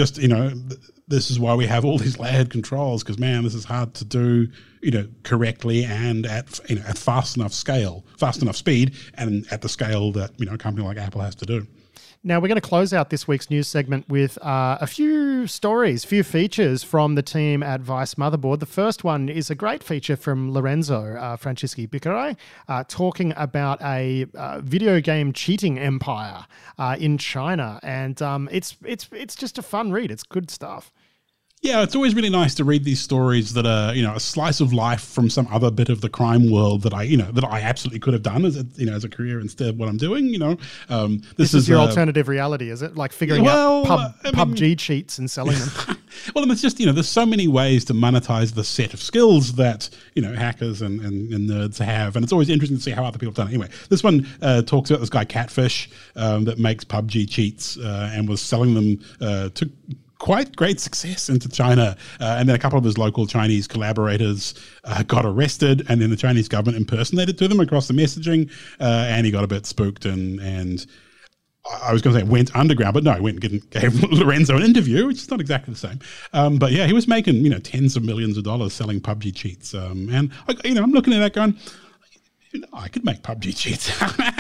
this is why we have all these layered controls, because, man, this is hard to do, correctly and at fast enough speed, and at the scale that, a company like Apple has to do. Now, we're going to close out this week's news segment with a few features from the team at Vice Motherboard. The first one is a great feature from Lorenzo Francischi-Bicare, talking about a video game cheating empire in China. And it's just a fun read. It's good stuff. Yeah, it's always really nice to read these stories that are, a slice of life from some other bit of the crime world that I absolutely could have done as a career instead of what I'm doing. This is your alternative reality, is it? Like figuring out PUBG cheats and selling them. Well, it's just, there's so many ways to monetize the set of skills that, hackers and nerds have. And it's always interesting to see how other people have done it. Anyway, this one talks about this guy, Catfish, that makes PUBG cheats and was selling them to quite great success into China. And then a couple of his local Chinese collaborators got arrested, and then the Chinese government impersonated to them across the messaging, and he got a bit spooked and I was going to say went underground, but no, he went and gave Lorenzo an interview, which is not exactly the same. But yeah, he was making, tens of millions of dollars selling PUBG cheats. And I'm looking at that going, I could make PUBG cheats.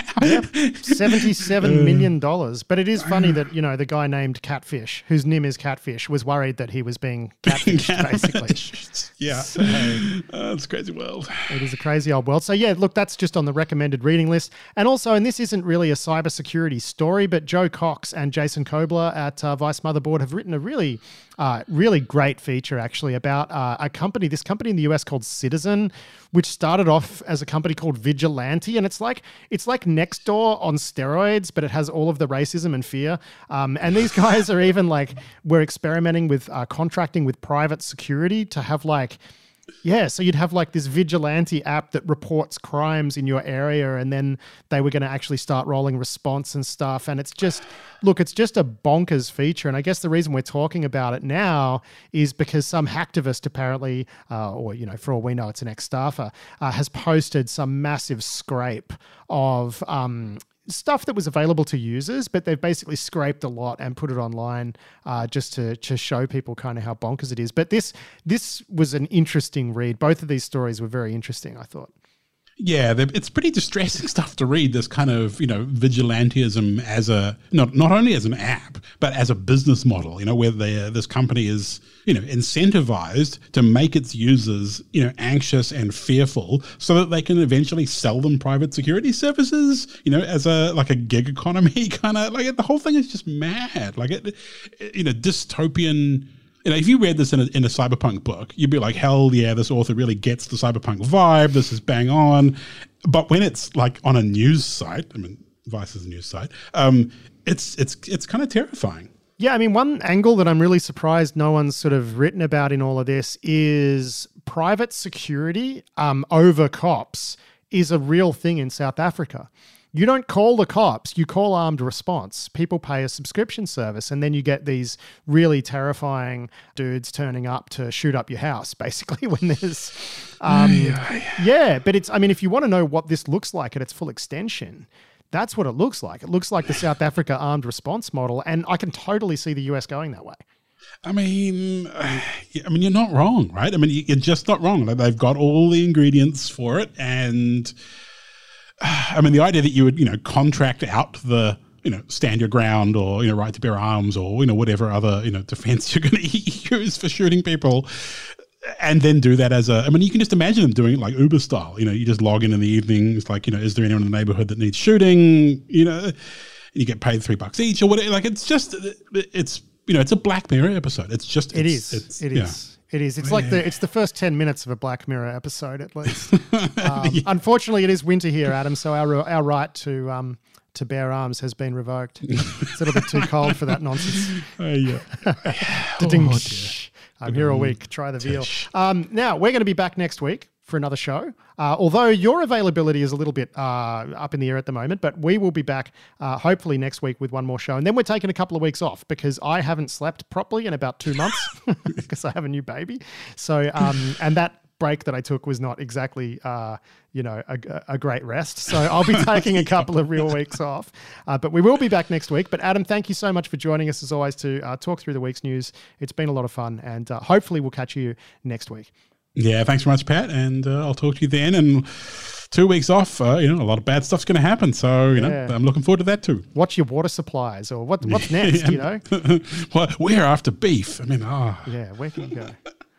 $77 million. But it is funny that, the guy named Catfish, whose name is Catfish, was worried that he was being catfished, basically. Yeah. So, it's a crazy world. It is a crazy old world. So, yeah, look, that's just on the recommended reading list. And also, and this isn't really a cybersecurity story, but Joe Cox and Jason Kobler at Vice Motherboard have written a really great feature, actually, about this company in the US called Citizen, which started off as a company called Vigilante. And it's like Nextdoor on steroids, but it has all of the racism and fear. And these guys are even we're experimenting with contracting with private security to have so you'd have this Vigilante app that reports crimes in your area, and then they were going to actually start rolling response and stuff. And it's just a bonkers feature. And I guess the reason we're talking about it now is because some hacktivist apparently, or for all we know, it's an ex-staffer, has posted some massive scrape of stuff that was available to users, but they've basically scraped a lot and put it online just to show people kind of how bonkers it is. But this was an interesting read. Both of these stories were very interesting, I thought. Yeah, it's pretty distressing stuff to read, this kind of, vigilantism as not only as an app, but as a business model, where this company is, incentivized to make its users, anxious and fearful so that they can eventually sell them private security services, as a gig economy kind of, the whole thing is just mad. Dystopian. If you read this in a cyberpunk book, you'd be like, hell yeah, this author really gets the cyberpunk vibe. This is bang on. But when it's on a news site, Vice is a news site, it's kind of terrifying. Yeah, one angle that I'm really surprised no one's sort of written about in all of this is private security over cops is a real thing in South Africa. You don't call the cops, you call armed response. People pay a subscription service, and then you get these really terrifying dudes turning up to shoot up your house, basically, when there's... Yeah, but it's... if you want to know what this looks like at its full extension, that's what it looks like. It looks like the South Africa armed response model, and I can totally see the US going that way. You're not wrong, right? You're just not wrong. They've got all the ingredients for it, and... the idea that you would, contract out the, stand your ground or, right to bear arms or, whatever other, defense you're going to use for shooting people, and then do that as you can just imagine them doing it like Uber style. You just log in the evenings, is there anyone in the neighborhood that needs shooting? And you get paid $3 each or whatever. It's a Black Mirror episode. It is. It is. It's it's the first 10 minutes of a Black Mirror episode, at least. Unfortunately, it is winter here, Adam, so our right to bear arms has been revoked. It's a little bit too cold for that nonsense. I'm here all week. Try the veal. Now, we're going to be back next week for another show. Although your availability is a little bit up in the air at the moment, but we will be back hopefully next week with one more show. And then we're taking a couple of weeks off because I haven't slept properly in about 2 months because I have a new baby. So, and that break that I took was not exactly, a great rest. So I'll be taking a couple of real weeks off. But we will be back next week. But Adam, thank you so much for joining us as always to talk through the week's news. It's been a lot of fun, and hopefully we'll catch you next week. Yeah, thanks very much, Pat, and I'll talk to you then. And 2 weeks off, a lot of bad stuff's going to happen. So, I'm looking forward to that too. Watch your water supplies, or what's next, Well, we're after beef. Yeah, where can you go?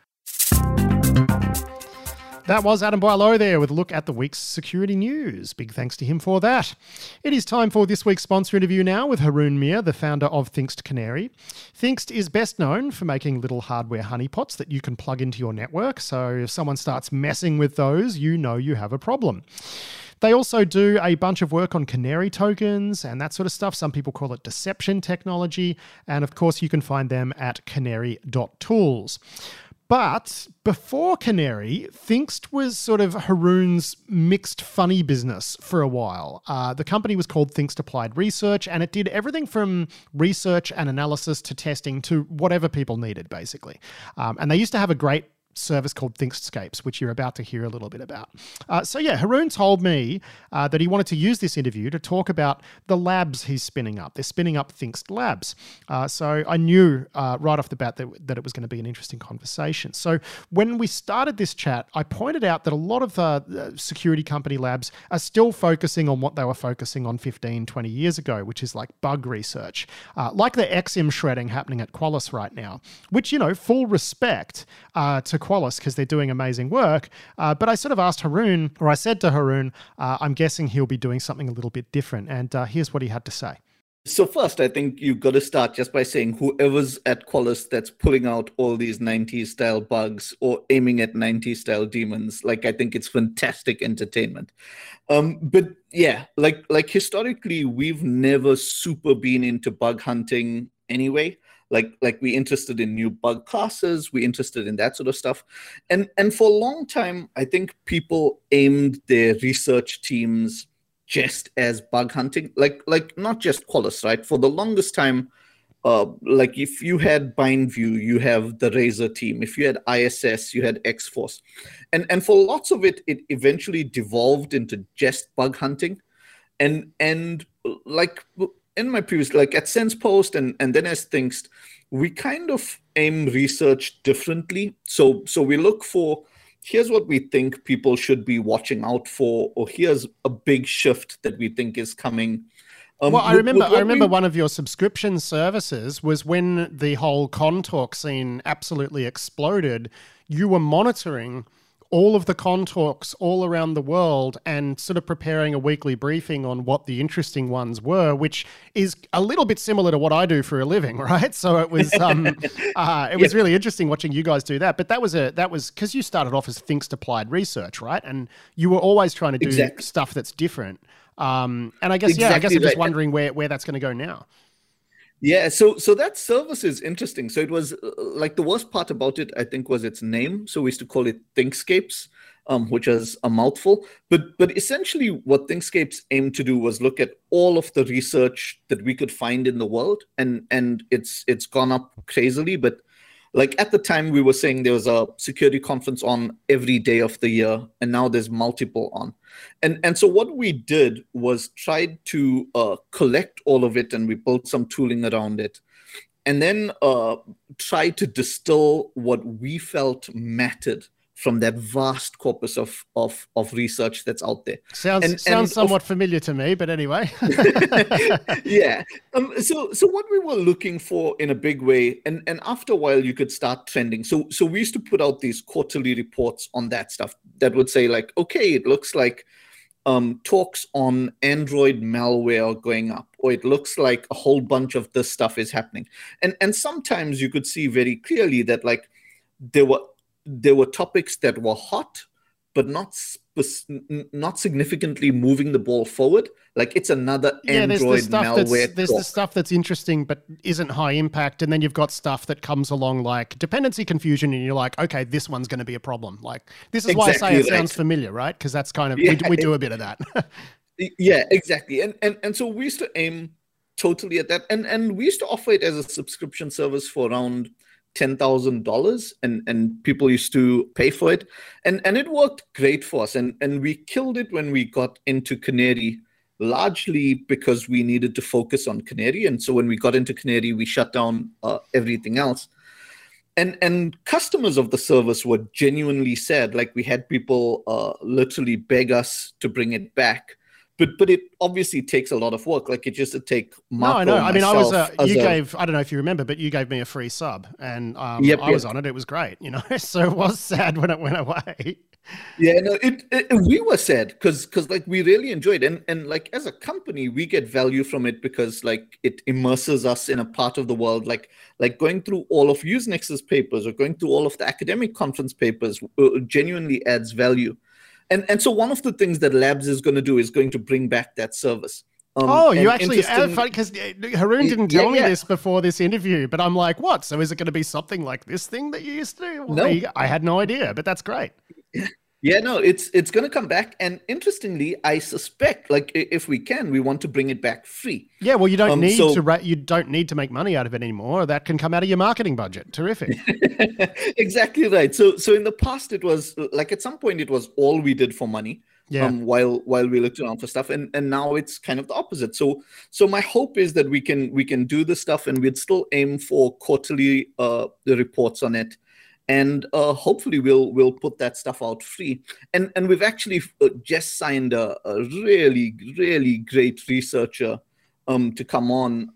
That was Adam Boileau there with a look at the week's security news. Big thanks to him for that. It is time for this week's sponsor interview now with Haroon Meer, the founder of Thinkst Canary. Thinkst is best known for making little hardware honeypots that you can plug into your network. So if someone starts messing with those, you know you have a problem. They also do a bunch of work on canary tokens and that sort of stuff. Some people call it deception technology. And of course, you can find them at canary.tools. But before Canary, Thinkst was sort of Haroon's mixed funny business for a while. The company was called Thinkst Applied Research, and it did everything from research and analysis to testing to whatever people needed, basically. And they used to have a great service called Thinkscapes, which you're about to hear a little bit about. Haroon told me that he wanted to use this interview to talk about the labs he's spinning up. They're spinning up Thinkst Labs. So I knew right off the bat that it was going to be an interesting conversation. So when we started this chat, I pointed out that a lot of the security company labs are still focusing on what they were focusing on 15, 20 years ago, which is like bug research, like the XIM shredding happening at Qualys right now, which, full respect to Qualys because they're doing amazing work. But I sort of asked Haroon, or I said to Haroon, I'm guessing he'll be doing something a little bit different. And here's what he had to say. So first, I think you've got to start just by saying whoever's at Qualys that's pulling out all these 90s style bugs or aiming at 90s style demons, I think it's fantastic entertainment. But yeah, like historically, we've never super been into bug hunting anyway. Like we're interested in new bug classes, we're interested in that sort of stuff. And for a long time, I think people aimed their research teams just as bug hunting, like not just Qualys, right? For the longest time, if you had BindView, you have the Razor team. If you had ISS, you had X-Force. And for lots of it, it eventually devolved into just bug hunting. And like in my previous, like at SensePost and then as Thinkst, we kind of aim research differently. So we look for, here's what we think people should be watching out for, or here's a big shift that we think is coming. Well, I remember one of your subscription services was when the whole ConTalk scene absolutely exploded. You were monitoring all of the ConTalks all around the world and sort of preparing a weekly briefing on what the interesting ones were, which is a little bit similar to what I do for a living, right? So it was was really interesting watching you guys do that. But that was because you started off as Thinkst Applied Research, right? And you were always trying to do stuff that's different. And I guess, I'm just wondering where that's going to go now. Yeah, so that service is interesting. So it was like the worst part about it, I think, was its name. So we used to call it Thinkscapes, which is a mouthful. But essentially what Thinkscapes aimed to do was look at all of the research that we could find in the world. And it's gone up crazily. But like at the time we were saying there was a security conference on every day of the year, and now there's multiple on. And so what we did was tried to collect all of it, and we built some tooling around it, and then try to distill what we felt mattered from that vast corpus of research that's out there. Sounds somewhat familiar to me, but anyway. Yeah. So what we were looking for in a big way, and after a while you could start trending. So we used to put out these quarterly reports on that stuff that would say like, okay, it looks like talks on Android malware are going up, or it looks like a whole bunch of this stuff is happening. And sometimes you could see very clearly that like there were topics that were hot, but not significantly moving the ball forward. Like it's another Android malware. There's the stuff that's interesting but isn't high impact, and then you've got stuff that comes along like dependency confusion, and you're like, okay, this one's going to be a problem. Like this is why I say it sounds familiar, right? Because that's kind of we do a bit of that. Yeah, exactly. And so we used to aim totally at that, and we used to offer it as a subscription service for around $10,000, and people used to pay for it, and it worked great for us, and we killed it when we got into Canary, largely because we needed to focus on Canary. And so when we got into Canary, we shut down everything else, and customers of the service were genuinely sad. Like we had people literally beg us to bring it back. But it obviously takes a lot of work. Like it just to take Marco. No, I mean, I don't know if you remember, but you gave me a free sub, and I was on it. It was great, you know. So it was sad when it went away. Yeah, no, we were sad because like we really enjoyed it. And like as a company, we get value from it because like it immerses us in a part of the world, like going through all of Usenix's papers or going through all of the academic conference papers genuinely adds value. And so one of the things that Labs is going to do is going to bring back that service. You actually, because Haroon didn't tell me this before this interview, but I'm like, what? So is it going to be something like this thing that you used to do? No. I had no idea, but that's great. Yeah, no, it's going to come back. And interestingly, I suspect, like, if we can, we want to bring it back free. Yeah, well, you don't need to make money out of it anymore. That can come out of your marketing budget. Terrific. Exactly right. So in the past, it was like at some point it was all we did for money. Yeah. While we looked around for stuff, and now it's kind of the opposite. So my hope is that we can do this stuff, and we'd still aim for quarterly the reports on it. And hopefully we'll put that stuff out free. And we've actually just signed a really, really great researcher to come on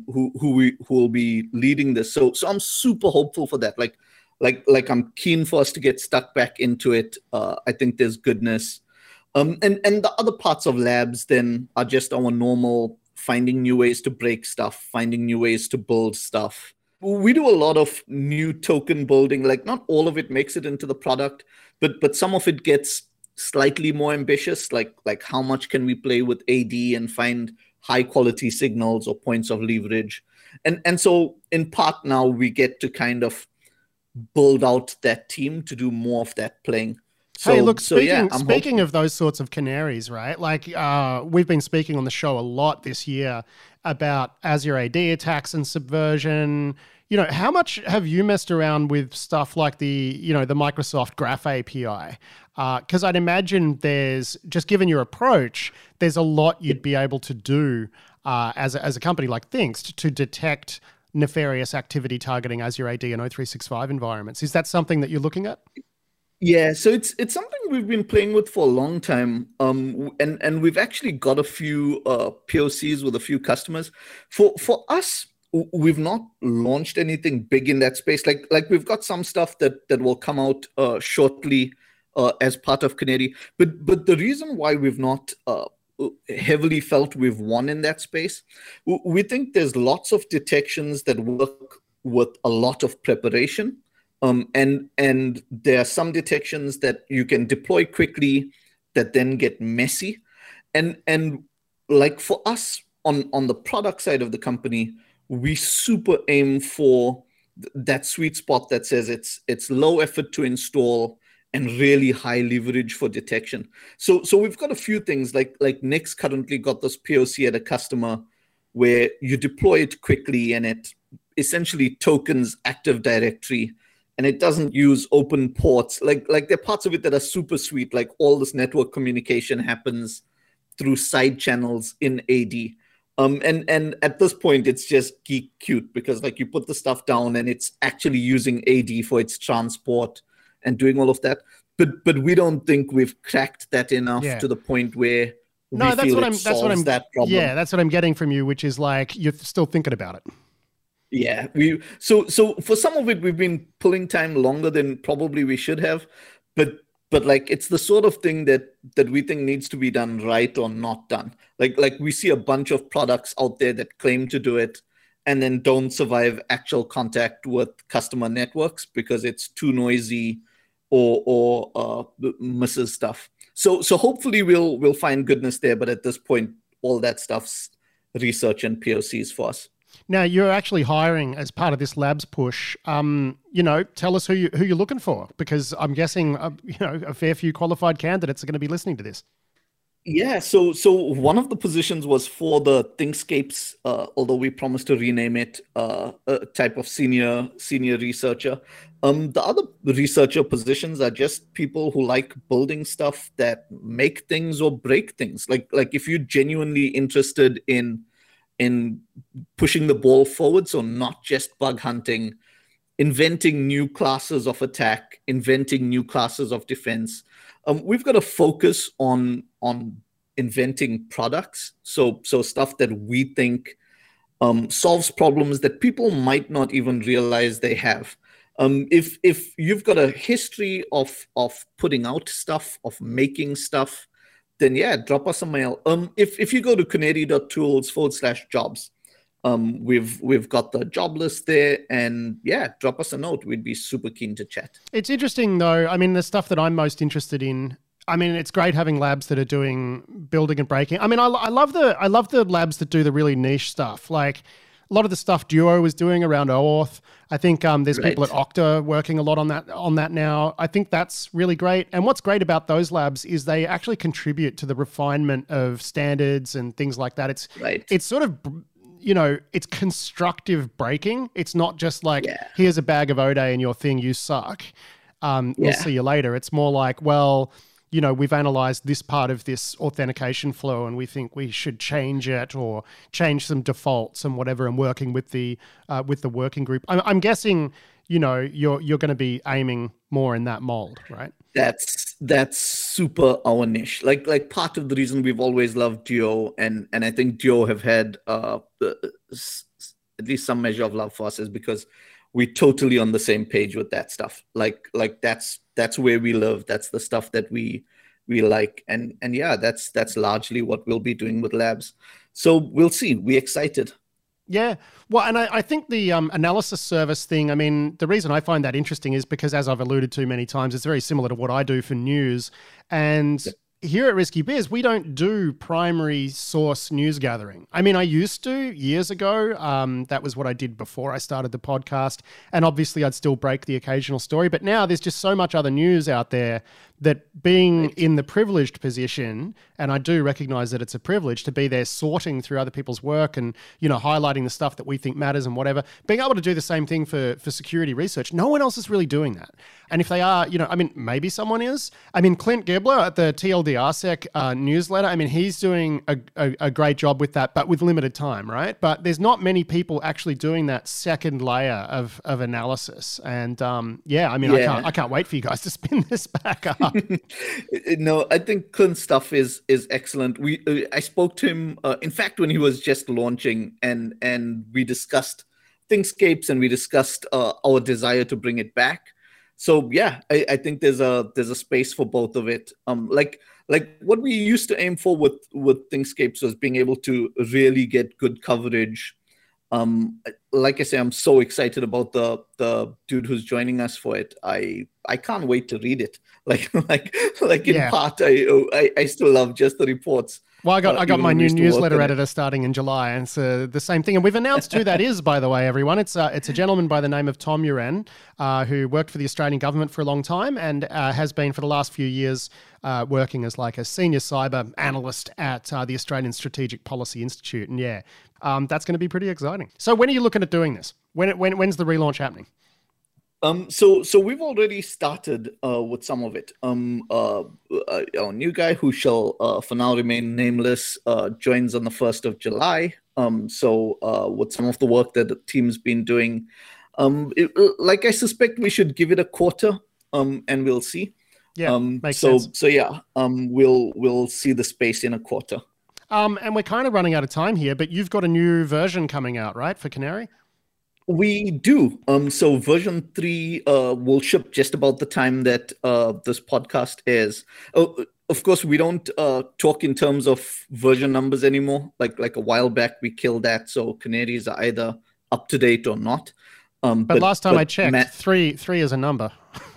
who will be leading this. So I'm super hopeful for that. Like I'm keen for us to get stuck back into it. I think there's goodness. And the other parts of Labs then are just our normal finding new ways to break stuff, finding new ways to build stuff. We do a lot of new token building. Like not all of it makes it into the product, but some of it gets slightly more ambitious. Like how much can we play with AD and find high quality signals or points of leverage? And so in part now we get to kind of build out that team to do more of that playing. So, Hey, look, yeah, speaking of those sorts of canaries, right? Like we've been speaking on the show a lot this year about Azure AD attacks and subversion. You know, how much have you messed around with stuff like the Microsoft Graph API? Because I'd imagine there's, just given your approach, there's a lot you'd be able to do as a company like Thinkst to detect nefarious activity targeting Azure AD and O365 environments. Is that something that you're looking at? Yeah, so it's something we've been playing with for a long time, and we've actually got a few POCs with a few customers. For us, we've not launched anything big in that space. Like we've got some stuff that will come out shortly as part of Canary. But the reason why we've not heavily felt we've won in that space, we think there's lots of detections that work with a lot of preparation. And there are some detections that you can deploy quickly that then get messy. And like for us on the product side of the company, we super aim for that sweet spot that says it's low effort to install and really high leverage for detection. So we've got a few things like Nick's currently got this POC at a customer where you deploy it quickly and it essentially tokens Active Directory. And it doesn't use open ports. Like there are parts of it that are super sweet. Like all this network communication happens through side channels in AD. And at this point, it's just geek cute because like you put the stuff down and it's actually using AD for its transport and doing all of that. But we don't think we've cracked that enough to the point where solves that problem. Yeah, that's what I'm getting from you, which is like you're still thinking about it. Yeah, so for some of it we've been pulling time longer than probably we should have, but like it's the sort of thing that we think needs to be done right or not done. Like we see a bunch of products out there that claim to do it and then don't survive actual contact with customer networks because it's too noisy or misses stuff. So hopefully we'll find goodness there, but at this point all that stuff's research and POCs for us. Now, you're actually hiring as part of this labs push. Tell us who you're looking for, because I'm guessing a fair few qualified candidates are going to be listening to this. Yeah, so one of the positions was for the Thinkscapes, although we promised to rename it a type of senior researcher. The other researcher positions are just people who like building stuff that make things or break things. Like if you're genuinely interested in pushing the ball forward, so not just bug hunting, inventing new classes of attack, inventing new classes of defense. We've got to focus on inventing products, so stuff that we think solves problems that people might not even realize they have. If you've got a history of putting out stuff, of making stuff, then yeah, drop us a mail. If you go to canary.tools/jobs, we've got the job list there, and yeah, drop us a note. We'd be super keen to chat. It's interesting though. I mean, the stuff that I'm most interested in, I mean, it's great having labs that are doing building and breaking. I mean, I love the labs that do the really niche stuff. Like a lot of the stuff Duo is doing around OAuth. I think there's people at Okta working a lot on that now. I think that's really great. And what's great about those labs is they actually contribute to the refinement of standards and things like that. It's sort of, it's constructive breaking. It's not just like, here's a bag of O'Day and your thing, you suck. We'll see you later. It's more like, well, we've analyzed this part of this authentication flow and we think we should change it or change some defaults and whatever, and working with the working group. I'm guessing, you're going to be aiming more in that mold, right? That's super our niche. Like part of the reason we've always loved Duo, and I think Duo have had at least some measure of love for us, is because we're totally on the same page with that stuff. Like that's where we live. That's the stuff that we like. And yeah, that's largely what we'll be doing with labs. So we'll see. We're excited. Yeah. Well, and I think the analysis service thing, I mean, the reason I find that interesting is because, as I've alluded to many times, it's very similar to what I do for news. And here at Risky Biz, we don't do primary source news gathering. I mean, I used to years ago. That was what I did before I started the podcast. And obviously, I'd still break the occasional story. But now there's just so much other news out there that being in the privileged position, and I do recognize that it's a privilege to be there sorting through other people's work and, highlighting the stuff that we think matters and whatever, being able to do the same thing for security research, no one else is really doing that. And if they are, maybe someone is. Clint Gibler at the TLDRSec newsletter, he's doing a great job with that, but with limited time, right? But there's not many people actually doing that second layer of analysis. And I can't wait for you guys to spin this back up. No, I think Clint's stuff is excellent. I spoke to him, in fact, when he was just launching, and we discussed Thinkscapes, and we discussed our desire to bring it back. So yeah, I think there's a space for both of it. Like what we used to aim for with Thinkscapes was being able to really get good coverage. Like I say, I'm so excited about the dude who's joining us for it. I can't wait to read it. In part, I still love just the reports. Well, I got my new newsletter editor starting in July, and it's the same thing. And we've announced who that is, by the way, everyone. It's a gentleman by the name of Tom Uren, who worked for the Australian government for a long time and has been for the last few years working as like a senior cyber analyst at the Australian Strategic Policy Institute. And that's going to be pretty exciting. So when are you looking at doing this? When's the relaunch happening? So we've already started with some of it. Our new guy, who shall for now remain nameless, joins on the 1st of July. With some of the work that the team's been doing, like I suspect we should give it a quarter, and we'll see. Yeah, makes sense. We'll see the space in a quarter. And we're kind of running out of time here, but you've got a new version coming out, right, for Canary? We do. So version 3 will ship just about the time that this podcast airs. Of course, we don't talk in terms of version numbers anymore. Like a while back, we killed that. So canaries are either up to date or not. But last time I checked, three is a number.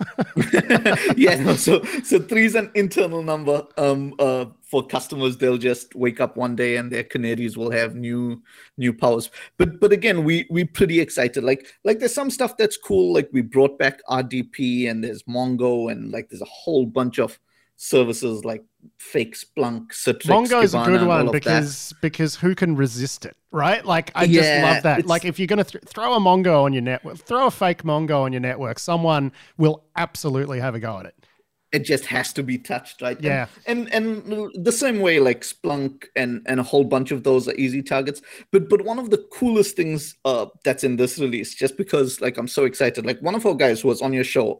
So 3 is an internal number. For customers, they'll just wake up one day and their canaries will have new powers. But again, we pretty excited. Like there's some stuff that's cool. Like we brought back RDP, and there's Mongo, and like there's a whole bunch of services like fake Splunk, Citrix, Mongo is a good one because who can resist it, right? Like I just love that. Like if you're going to throw a Mongo on your network, throw a fake Mongo on your network, someone will absolutely have a go at it. It just has to be touched, right? Yeah. And the same way, like Splunk and a whole bunch of those are easy targets. But one of the coolest things that's in this release, just because like I'm so excited, like one of our guys who was on your show,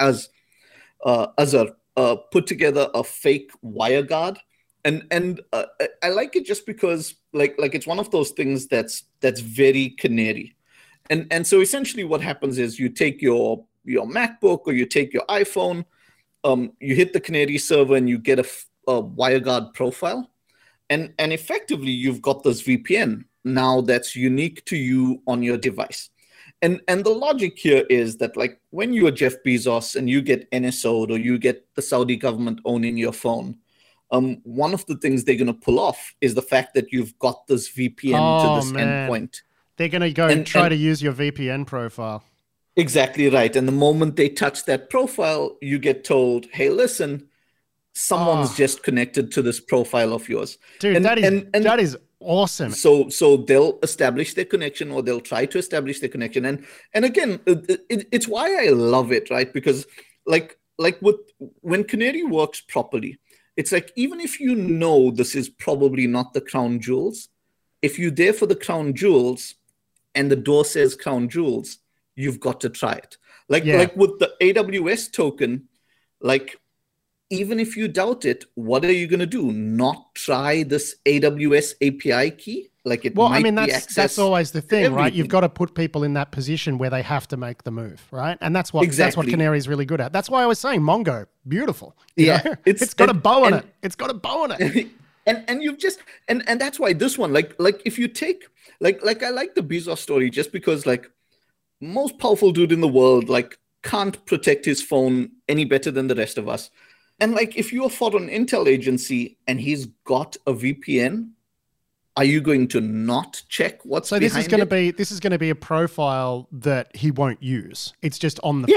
Azhar, put together a fake WireGuard, and I like it just because like it's one of those things that's very canary, and so essentially what happens is you take your MacBook or you take your iPhone, you hit the canary server and you get a WireGuard profile, and effectively you've got this VPN now that's unique to you on your device. And the logic here is that, like, when you are Jeff Bezos and you get NSO'd or you get the Saudi government owning your phone, one of the things they're going to pull off is the fact that you've got this VPN to this endpoint. They're going to go and try to use your VPN profile. Exactly right. And the moment they touch that profile, you get told, hey, listen, someone's just connected to this profile of yours. Dude, that is awesome. So they'll establish their connection, or they'll try to establish their connection. And again, it's why I love it, right? Because like when Canary works properly, it's like, even if you know this is probably not the crown jewels, if you're there for the crown jewels and the door says crown jewels, you've got to try it. Like with the AWS token, like, even if you doubt it, what are you going to do? Not try this AWS API key? Like it might be accessed. That's always the thing, right? You've got to put people in that position where they have to make the move, right? And that's what Canary is really good at. That's why I was saying Mongo, beautiful. It's got a bow on it. It's got a bow on it. And you've just and that's why this one, like if you take like I like the Bezos story just because, like, most powerful dude in the world, like, can't protect his phone any better than the rest of us. And like, if you're for an intel agency and he's got a VPN, are you going to not check what's behind it? This is going to be a profile that he won't use. It's just on the phone.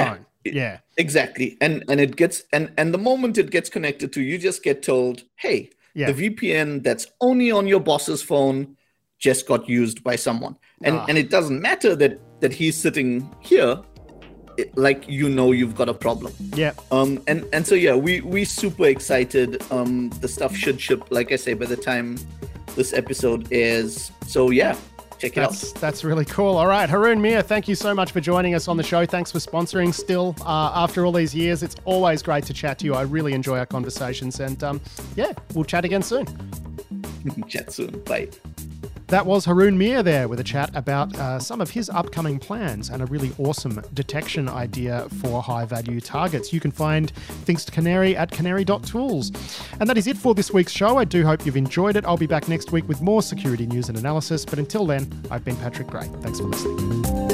Yeah. Exactly. And it gets and the moment it gets connected to, you just get told, hey, Yeah. the VPN that's only on your boss's phone just got used by someone. And it doesn't matter that he's sitting here, like, you've got a problem. Yeah. And so yeah, we super excited. The stuff should ship, like I say, by the time this episode airs. So yeah, check it out. That's really cool. All right, Haroon Meer, thank you so much for joining us on the show. Thanks for sponsoring still after all these years. It's always great to chat to you. I really enjoy our conversations. And yeah, we'll chat again soon. Chat soon. Bye. That was Haroon Meer there with a chat about some of his upcoming plans and a really awesome detection idea for high-value targets. You can find Thinks to Canary at canary.tools. And that is it for this week's show. I do hope you've enjoyed it. I'll be back next week with more security news and analysis. But until then, I've been Patrick Gray. Thanks for listening.